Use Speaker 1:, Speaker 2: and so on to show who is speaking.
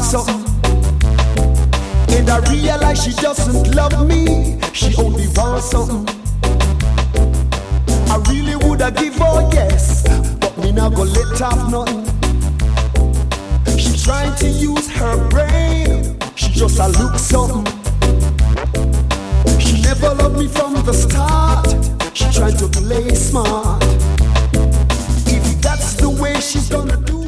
Speaker 1: something. And I realize she doesn't love me, she only wants something. I really woulda give her yes, but me not go let off nothing. She trying to use her brain, she just a look something. She never loved me from the start, she trying to play smart. If that's the way she's gonna do